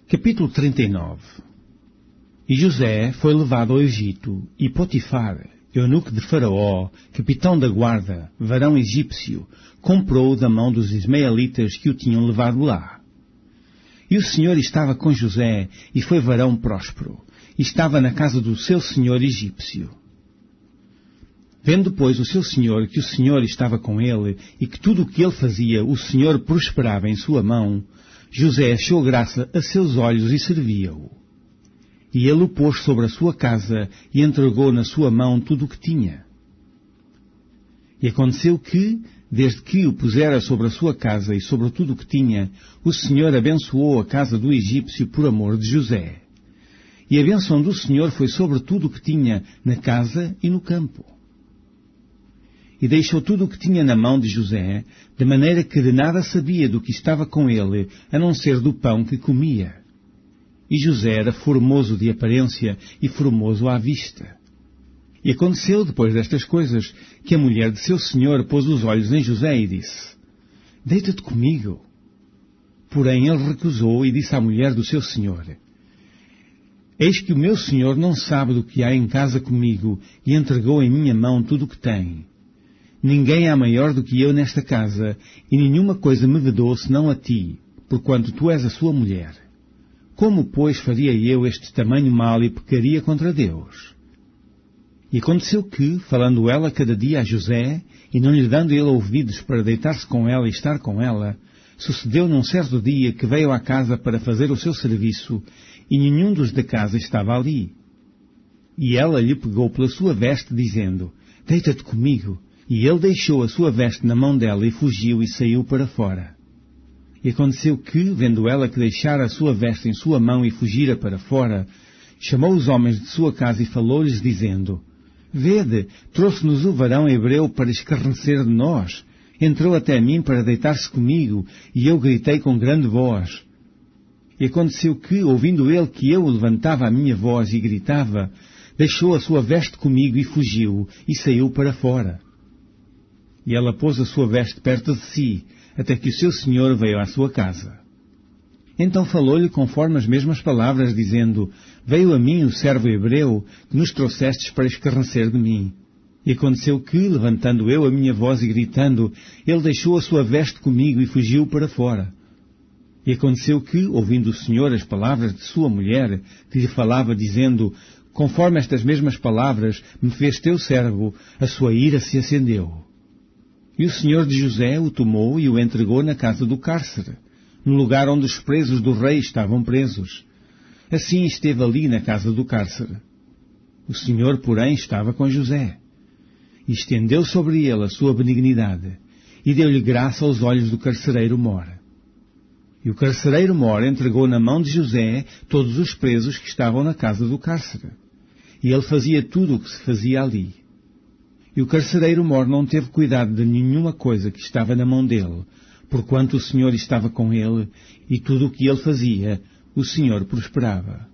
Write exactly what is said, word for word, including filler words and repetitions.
Capítulo trinta e nove. E José foi levado ao Egito, e Potifar, eunuco de Faraó, capitão da guarda, varão egípcio, comprou-o da mão dos ismaelitas que o tinham levado lá. E o Senhor estava com José, e foi varão próspero, e estava na casa do seu senhor egípcio. Vendo, pois, o seu senhor que o Senhor estava com ele, e que tudo o que ele fazia o Senhor prosperava em sua mão, José achou graça a seus olhos e servia-o. E ele o pôs sobre a sua casa e entregou na sua mão tudo o que tinha. E aconteceu que, desde que o pusera sobre a sua casa e sobre tudo o que tinha, o Senhor abençoou a casa do egípcio por amor de José. E a bênção do Senhor foi sobre tudo o que tinha na casa e no campo. E deixou tudo o que tinha na mão de José, de maneira que de nada sabia do que estava com ele, a não ser do pão que comia. E José era formoso de aparência e formoso à vista. E aconteceu, depois destas coisas, que a mulher de seu senhor pôs os olhos em José e disse: Deita-te comigo. Porém ele recusou e disse à mulher do seu senhor: Eis que o meu senhor não sabe do que há em casa comigo, e entregou em minha mão tudo o que tem. Ninguém há maior do que eu nesta casa, e nenhuma coisa me vedou senão a ti, porquanto tu és a sua mulher. Como, pois, faria eu este tamanho mal e pecaria contra Deus? E aconteceu que, falando ela cada dia a José, e não lhe dando ele ouvidos para deitar-se com ela e estar com ela, sucedeu num certo dia que veio à casa para fazer o seu serviço, e nenhum dos da casa estava ali. E ela lhe pegou pela sua veste, dizendo: Deita-te comigo. E ele deixou a sua veste na mão dela e fugiu e saiu para fora. E aconteceu que, vendo ela que deixara a sua veste em sua mão e fugira para fora, chamou os homens de sua casa e falou-lhes, dizendo: Vede, trouxe-nos o varão hebreu para escarnecer de nós. Entrou até mim para deitar-se comigo, e eu gritei com grande voz. E aconteceu que, ouvindo ele que eu levantava a minha voz e gritava, deixou a sua veste comigo e fugiu, e saiu para fora. E ela pôs a sua veste perto de si, até que o seu senhor veio à sua casa. Então falou-lhe conforme as mesmas palavras, dizendo: Veio a mim o servo hebreu, que nos trouxestes para escarnecer de mim. E aconteceu que, levantando eu a minha voz e gritando, ele deixou a sua veste comigo e fugiu para fora. E aconteceu que, ouvindo o Senhor as palavras de sua mulher, que lhe falava, dizendo: Conforme estas mesmas palavras me fez teu servo, a sua ira se acendeu. E o senhor de José o tomou e o entregou na casa do cárcere, no lugar onde os presos do rei estavam presos. Assim esteve ali na casa do cárcere. O Senhor, porém, estava com José, e estendeu sobre ele a sua benignidade, e deu-lhe graça aos olhos do carcereiro mor. E o carcereiro mor entregou na mão de José todos os presos que estavam na casa do cárcere, e ele fazia tudo o que se fazia ali. E o carcereiro mor não teve cuidado de nenhuma coisa que estava na mão dele, porquanto o Senhor estava com ele, e tudo o que ele fazia, o Senhor prosperava.